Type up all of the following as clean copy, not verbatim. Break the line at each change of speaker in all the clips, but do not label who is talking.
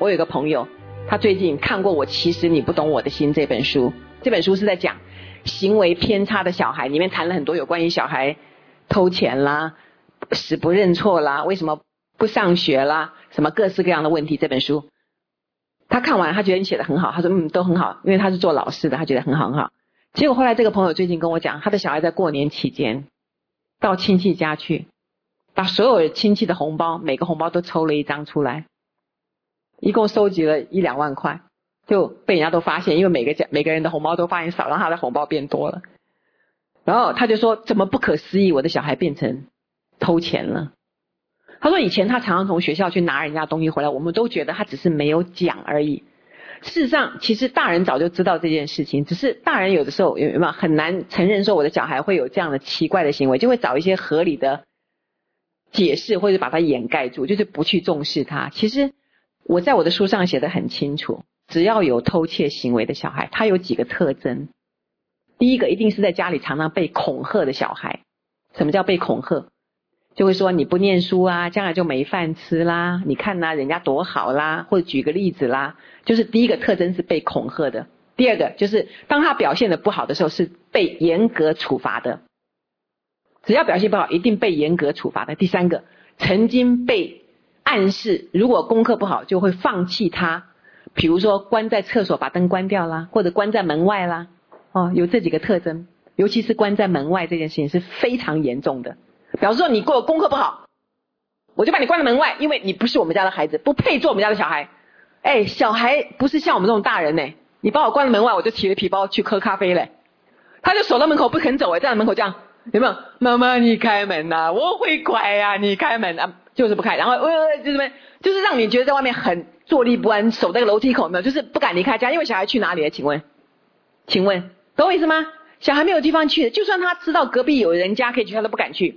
我有一个朋友，他最近看过我其实你不懂我的心这本书，这本书是在讲行为偏差的小孩，里面谈了很多有关于小孩偷钱啦、死不认错啦、为什么不上学啦，什么各式各样的问题。这本书他看完，他觉得你写得很好，他说都很好，因为他是做老师的，他觉得很好很好。结果后来这个朋友最近跟我讲，他的小孩在过年期间到亲戚家去，把所有亲戚的红包每个红包都抽了一张出来，一共收集了1-2万块，就被人家都发现，因为每个人的红包都发现少，让他的红包变多了。然后他就说怎么不可思议，我的小孩变成偷钱了。他说以前他常常从学校去拿人家东西回来，我们都觉得他只是没有讲而已。事实上其实大人早就知道这件事情，只是大人有的时候有没有很难承认说我的小孩会有这样的奇怪的行为，就会找一些合理的解释或者把它掩盖住，就是不去重视它。其实我在我的书上写得很清楚，只要有偷窃行为的小孩，他有几个特征。第一个，一定是在家里常常被恐吓的小孩。什么叫被恐吓？就会说你不念书啊，将来就没饭吃啦，你看啊人家多好啦，或者举个例子啦，就是第一个特征是被恐吓的。第二个就是当他表现得不好的时候是被严格处罚的，只要表现不好一定被严格处罚的。第三个，曾经被暗示如果功课不好就会放弃他，比如说关在厕所把灯关掉啦，或者关在门外啦，有这几个特征。尤其是关在门外这件事情是非常严重的，表示说你给我功课不好，我就把你关在门外，因为你不是我们家的孩子，不配做我们家的小孩。小孩不是像我们这种大人呢，你把我关在门外，我就提了皮包去喝咖啡嘞。他就守到门口不肯走，站在门口这样，有没有？妈妈你开门啊，我会乖啊，你开门啊，就是不开。然后就是让你觉得在外面很坐立不安，守在个楼梯口，有没有？就是不敢离开家，因为小孩去哪里了？请问懂我意思吗？小孩没有地方去的，就算他知道隔壁有人家可以去，他都不敢去。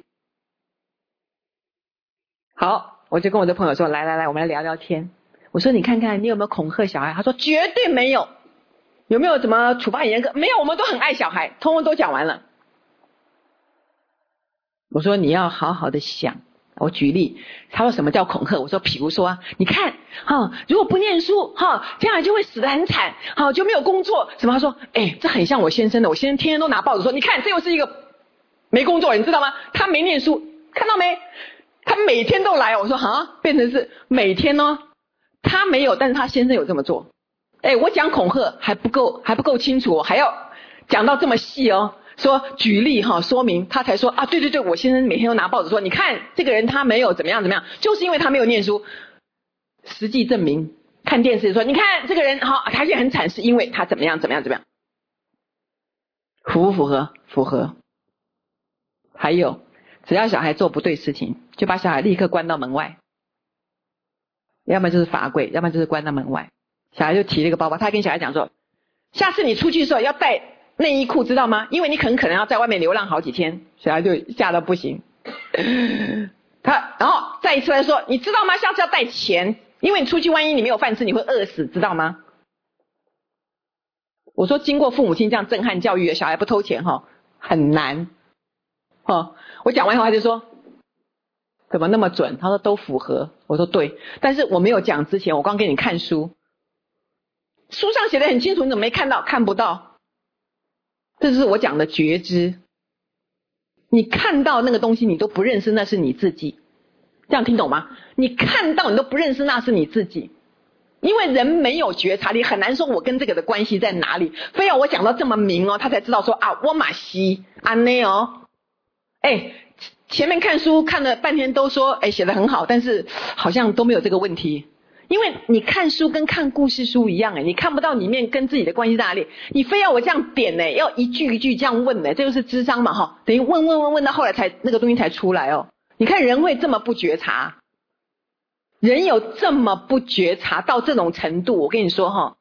好，我就跟我的朋友说，来，我们来聊聊天。我说你看看你有没有恐吓小孩？他说绝对没有。有没有怎么处罚很严格？没有，我们都很爱小孩，通通都讲完了。我说你要好好的想。我举例，他说什么叫恐吓？我说比如说你看如果不念书将来就会死得很惨，就没有工作什么。他说这很像我先生的，我先生天天都拿报纸说，你看这又是一个没工作，你知道吗？他没念书，看到没？他每天都来。我说变成是每天他没有，但是他先生有这么做。我讲恐吓还不够清楚，还要讲到这么细说举例说明，他才说对，我先生每天都拿报纸说，你看这个人他没有怎么样，就是因为他没有念书。实际证明，看电视说，你看这个人他也很惨，是因为他怎么样。符不符合？符合。还有，只要小孩做不对事情，就把小孩立刻关到门外，要么就是罚跪，要么就是关到门外。小孩就提了一个包包，他跟小孩讲说，下次你出去的时候要带内衣裤，知道吗？因为你很可能要在外面流浪好几天。小孩就吓到不行。然后再一次来说，你知道吗？下次要带钱，因为你出去万一你没有饭吃，你会饿死，知道吗？我说经过父母亲这样震撼教育的小孩不偷钱很难。我讲完以后他就说怎么那么准？他说都符合。我说对，但是我没有讲之前，我刚给你看书上写得很清楚，你怎么没看到？看不到。这就是我讲的觉知。你看到那个东西你都不认识，那是你自己。这样听懂吗？你看到你都不认识，那是你自己。因为人没有觉察力，很难说我跟这个的关系在哪里，非要我讲到这么明他才知道说我马西内前面看书看了半天都说写得很好，但是好像都没有这个问题。因为你看书跟看故事书一样你看不到里面跟自己的关系在哪里，你非要我这样点要一句一句这样问这就是智商嘛等于问到后来才那个东西才出来你看人会这么不觉察，人有这么不觉察到这种程度，我跟你说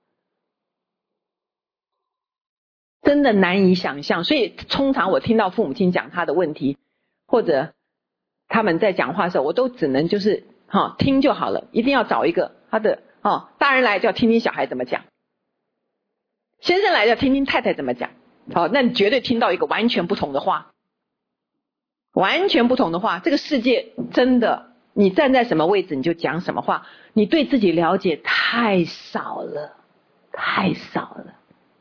真的难以想象。所以通常我听到父母亲讲他的问题，或者他们在讲话的时候，我都只能就是听就好了，一定要找一个他的大人来就要听听小孩怎么讲，先生来就要听听太太怎么讲。那你绝对听到一个完全不同的话，完全不同的话。这个世界真的你站在什么位置你就讲什么话，你对自己了解太少了，太少了。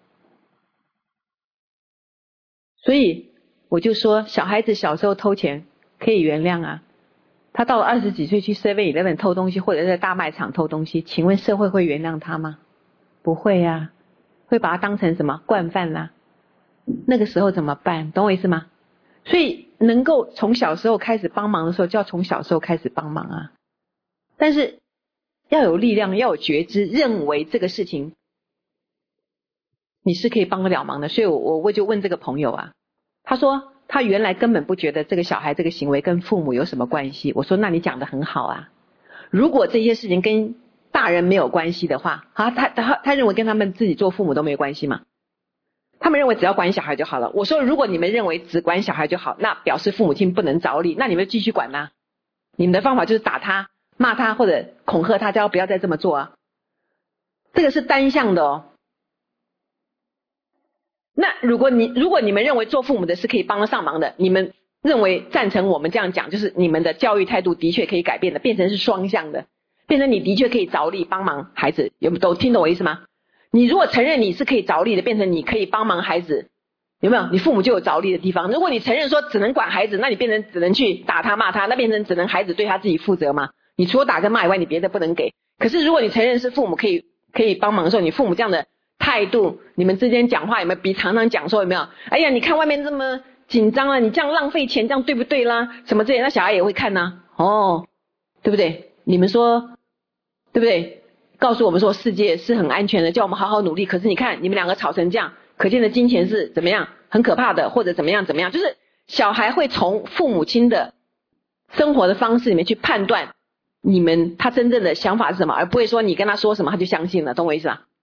所以我就说，小孩子小时候偷钱可以原谅啊，他到了20几岁去 7-Eleven 偷东西，或者在大卖场偷东西，请问社会会原谅他吗？不会啊，会把他当成什么惯犯啦。那个时候怎么办？懂我意思吗？所以能够从小时候开始帮忙的时候，就要从小时候开始帮忙啊。但是要有力量，要有觉知，认为这个事情你是可以帮得了忙的。所以我就问这个朋友啊，他说他原来根本不觉得这个小孩这个行为跟父母有什么关系。我说那你讲得很好啊，如果这些事情跟大人没有关系的话，他认为跟他们自己做父母都没有关系吗？他们认为只要管小孩就好了。我说如果你们认为只管小孩就好，那表示父母亲不能着力，那你们继续管啊。你们的方法就是打他、骂他或者恐吓他，叫他不要再这么做啊。这个是单向的哦。那如果你们认为做父母的是可以帮得上忙的，你们认为赞成我们这样讲，就是你们的教育态度的确可以改变的，变成是双向的，变成你的确可以着力帮忙孩子，都听懂我意思吗？你如果承认你是可以着力的，变成你可以帮忙孩子，有没有？你父母就有着力的地方。如果你承认说只能管孩子，那你变成只能去打他骂他，那变成只能孩子对他自己负责嘛？你除了打跟骂以外，你别的不能给。可是如果你承认是父母可以帮忙的时候，你父母这样的态度，你们之间讲话有没有比常常讲说有没有？哎呀，你看外面这么紧张啊，你这样浪费钱，这样对不对啦？什么之类，那小孩也会看啊，哦，对不对？你们说对不对？告诉我们说世界是很安全的，叫我们好好努力。可是你看你们两个吵成这样，可见的金钱是怎么样，很可怕的，或者怎么样，就是小孩会从父母亲的生活的方式里面去判断他真正的想法是什么，而不会说你跟他说什么他就相信了，懂我意思吧？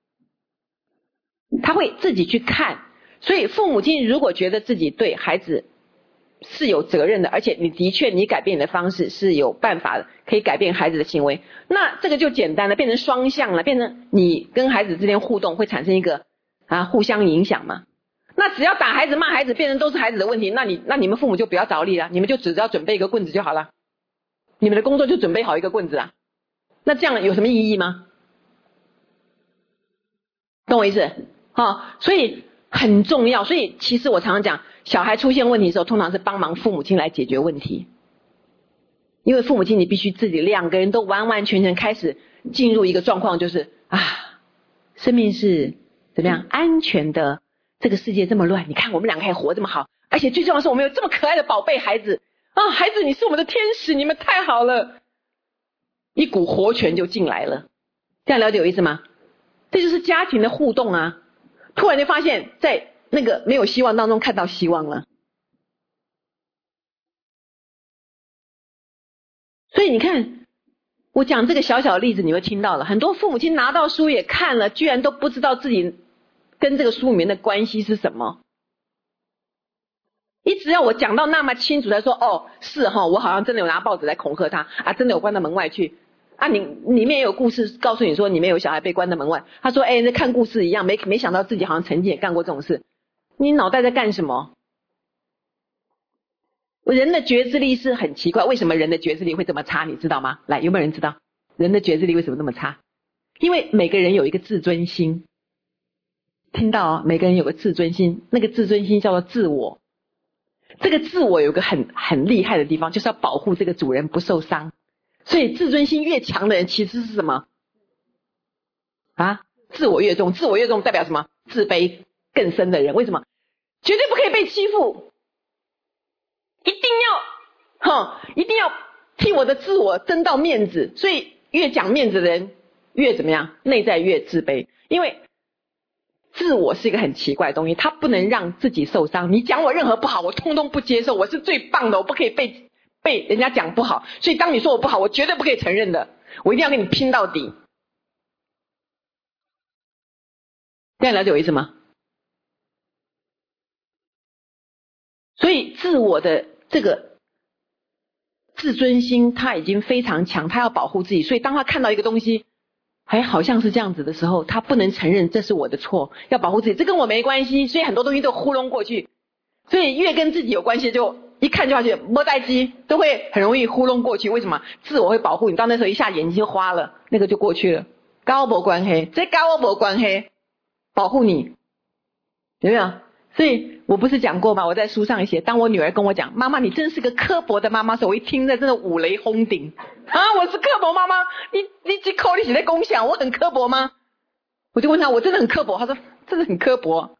他会自己去看。所以父母亲如果觉得自己对孩子是有责任的，而且你的确你改变你的方式是有办法的，可以改变孩子的行为，那这个就简单了，变成双向了，变成你跟孩子之间互动会产生一个互相影响嘛。那只要打孩子骂孩子变成都是孩子的问题，那你们父母就不要着力了，你们就只要准备一个棍子就好了，你们的工作就准备好一个棍子啊，那这样有什么意义吗？懂我意思？所以很重要。所以其实我常常讲，小孩出现问题的时候，通常是帮忙父母亲来解决问题。因为父母亲你必须自己两个人都完完全全开始进入一个状况，就是生命是怎么样安全的，这个世界这么乱，你看我们两个还活这么好，而且最重要的是我们有这么可爱的宝贝孩子孩子你是我们的天使，你们太好了，一股活泉就进来了。这样了解有意思吗？这就是家庭的互动啊，突然就发现在那个没有希望当中看到希望了。所以你看我讲这个小小的例子，你会听到了很多父母亲拿到书也看了，居然都不知道自己跟这个书里面的关系是什么。一直要我讲到那么清楚才说是我好像真的有拿报纸来恐吓他真的有关到门外去你里面也有故事告诉你说里面有小孩被关到门外，他说那看故事一样，没想到自己好像曾经也干过这种事。你脑袋在干什么？人的觉知力是很奇怪，为什么人的觉知力会这么差你知道吗？来，有没有人知道人的觉知力为什么那么差？因为每个人有一个自尊心，听到每个人有个自尊心，那个自尊心叫做自我。这个自我有个很厉害的地方，就是要保护这个主人不受伤。所以自尊心越强的人其实是什么自我越重。自我越重代表什么？自卑更深的人。为什么？绝对不可以被欺负，一定要替我的自我争到面子。所以越讲面子的人越怎么样？内在越自卑。因为自我是一个很奇怪的东西，他不能让自己受伤。你讲我任何不好我通通不接受，我是最棒的，我不可以被人家讲不好。所以当你说我不好，我绝对不可以承认的，我一定要跟你拼到底。这样了解我意思吗？所以自我的这个自尊心他已经非常强，他要保护自己。所以当他看到一个东西好像是这样子的时候，他不能承认这是我的错，要保护自己，这跟我没关系。所以很多东西都糊弄过去。所以越跟自己有关系就一看就发觉没带机，都会很容易糊弄过去。为什么？自我会保护你，到那时候一下眼睛就花了，那个就过去了。跟我没关系，这跟我没关系，保护你，有没有？所以我不是讲过吗？我在书上也写，当我女儿跟我讲，妈妈你真是个刻薄的妈妈时，我一听着真的五雷轰顶啊！我是刻薄妈妈？你这口里写在共享，我很刻薄吗？我就问他，我真的很刻薄？他说真的很刻薄。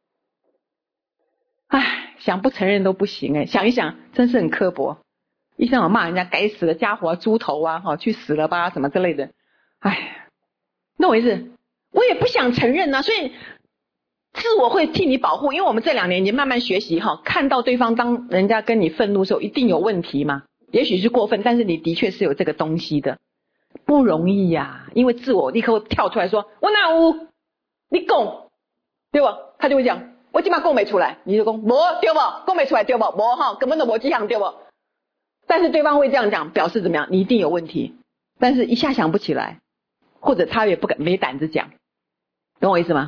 唉，想不承认都不行想一想真是很刻薄。一天我骂人家该死的家伙猪头啊，去死了吧什么之类的。唉，那我意思我也不想承认啊，所以自我会替你保护。因为我们这2年已经慢慢学习看到对方当人家跟你愤怒的时候一定有问题嘛，也许是过分，但是你的确是有这个东西的，不容易呀。因为自我立刻跳出来说我哪有你讲对吧，他就会讲我现在讲不出来，你就讲没对吧，讲不出来对吧，没根本都没这样对吧。但是对方会这样讲表示怎么样，你一定有问题，但是一下想不起来，或者他也不敢没胆子讲，懂我意思吗？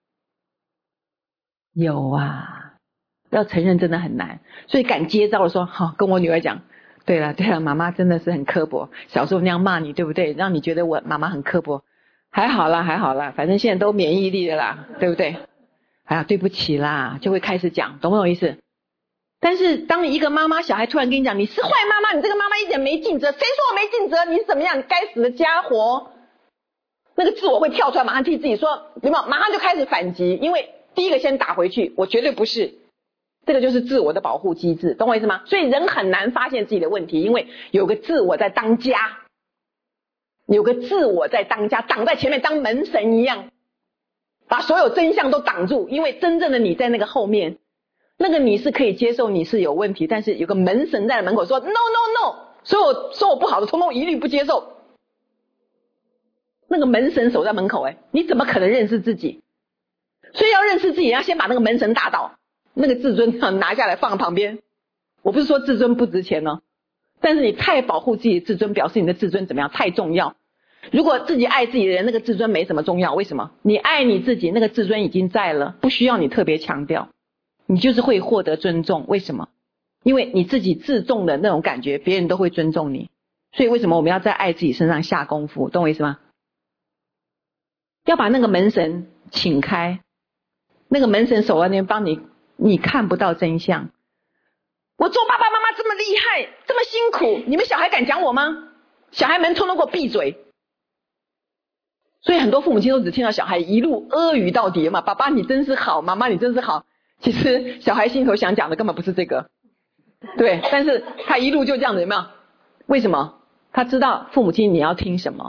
有啊，要承认真的很难，所以敢接招的说跟我女儿讲，对了，妈妈真的是很刻薄，小时候那样骂你对不对，让你觉得我妈妈很刻薄，还好啦，反正现在都免疫力了啦，对不对？对不起啦，就会开始讲，懂不懂意思？但是当一个妈妈小孩突然跟你讲你是坏妈妈，你这个妈妈一点没尽责，谁说我没尽责，你是怎么样，你该死的家伙，那个自我会跳出来马上替自己说，有没有？马上就开始反击，因为第一个先打回去，我绝对不是，这个就是自我的保护机制，懂我意思吗？所以人很难发现自己的问题，因为有个自我在当家，有个自我在当家，挡在前面当门神一样，把所有真相都挡住，因为真正的你在那个后面，那个你是可以接受你是有问题，但是有个门神在门口说 no no no， 说我不好的通通一律不接受，那个门神守在门口你怎么可能认识自己？所以要认识自己，要先把那个门神打倒，那个自尊拿下来放在旁边。我不是说自尊不值钱但是你太保护自己的自尊，表示你的自尊怎么样？太重要。如果自己爱自己的人，那个自尊没什么重要，为什么？你爱你自己，那个自尊已经在了，不需要你特别强调，你就是会获得尊重。为什么？因为你自己自重的那种感觉，别人都会尊重你。所以为什么我们要在爱自己身上下功夫？懂我意思吗？要把那个门神请开，那个门神守在那边帮你，你看不到真相。我做爸爸妈妈这么厉害，这么辛苦，你们小孩敢讲我吗？小孩们通通给我闭嘴。所以很多父母亲都只听到小孩一路阿谀到底嘛，爸爸你真是好，妈妈你真是好。其实小孩心头想讲的根本不是这个，对，但是他一路就这样子，有没有？为什么？他知道父母亲你要听什么，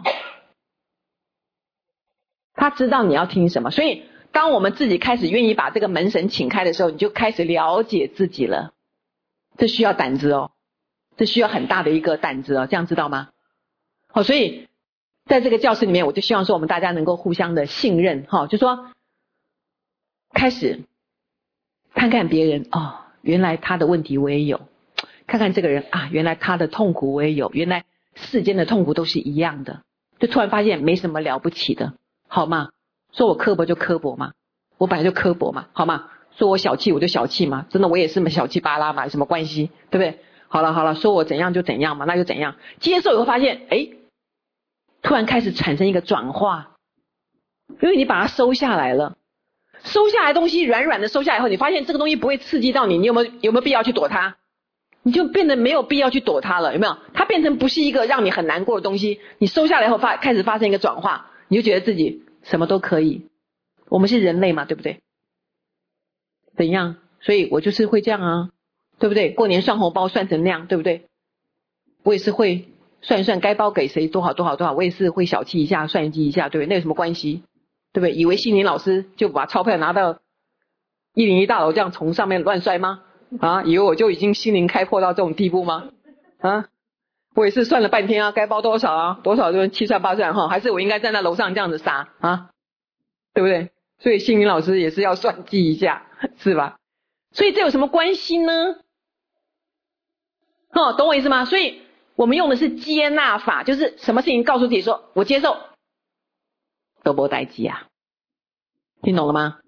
他知道你要听什么。所以当我们自己开始愿意把这个门神请开的时候，你就开始了解自己了。这需要胆子这需要很大的一个胆子这样知道吗？所以在这个教室里面，我就希望说我们大家能够互相的信任就说开始看看别人原来他的问题我也有，看看这个人原来他的痛苦我也有，原来世间的痛苦都是一样的，就突然发现没什么了不起的，好吗？说我刻薄就刻薄嘛，我本来就刻薄嘛，好吗？说我小气我就小气嘛，真的我也是小气巴拉嘛，有什么关系，对不对？好了，说我怎样就怎样嘛，那就怎样。接受以后发现突然开始产生一个转化，因为你把它收下来了，收下来的东西软软的收下来以后，你发现这个东西不会刺激到你，你有没有必要去躲它？你就变得没有必要去躲它了，有没有？它变成不是一个让你很难过的东西，你收下来以后开始发生一个转化，你就觉得自己什么都可以。我们是人类嘛，对不对？怎样？所以我就是会这样对不对？过年算红包算成那样，对不对？我也是会算一算该包给谁多少多少多少，我也是会小气一下算计一下，对不对？那有什么关系？对不对？以为心灵老师就把钞票拿到101大楼这样从上面乱摔吗？以为我就已经心灵开阔到这种地步吗？我也是算了半天该包多少多少就七算八算还是我应该站在楼上这样子撒对不对？所以心灵老师也是要算计一下，是吧？所以这有什么关系呢？懂我意思吗？所以我们用的是接纳法，就是什么事情告诉自己说我接受，都没代志听懂了吗？